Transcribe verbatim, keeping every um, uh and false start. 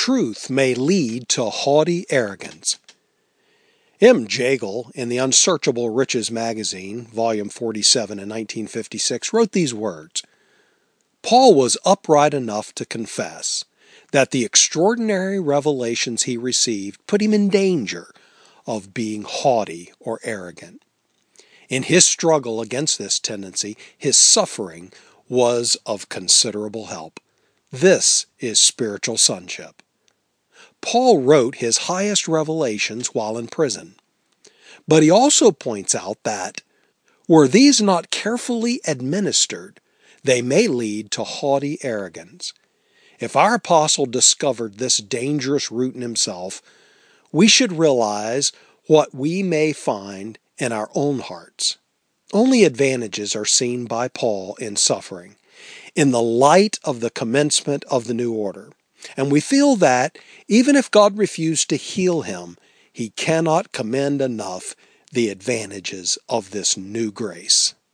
truth may lead to haughty arrogance. M. Jaegel, in the Unsearchable Riches magazine, volume forty-seven in nineteen fifty-six, wrote these words: Paul was upright enough to confess that the extraordinary revelations he received put him in danger of being haughty or arrogant. In his struggle against this tendency, his suffering was of considerable help. This is spiritual sonship. Paul wrote his highest revelations while in prison, but he also points out that, were these not carefully administered, they may lead to haughty arrogance. If our apostle discovered this dangerous root in himself, we should realize what we may find in our own hearts. Only advantages are seen by Paul in suffering, in the light of the commencement of the new order. And we feel that, even if God refused to heal him, he cannot commend enough the advantages of this new grace.